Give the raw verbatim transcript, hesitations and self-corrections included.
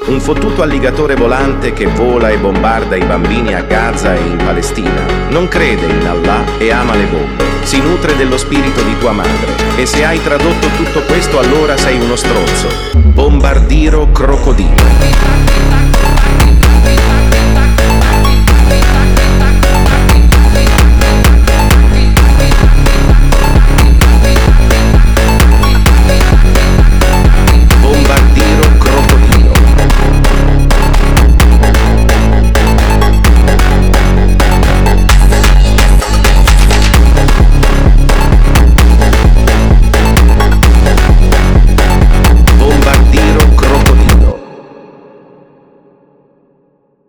Un fottuto alligatore volante che vola e bombarda i bambini a Gaza e in Palestina. Non crede in Allah e ama le bombe. Si nutre dello spirito di tua madre. E se hai tradotto tutto questo, allora sei uno stronzo. Bombardiro crocodilo.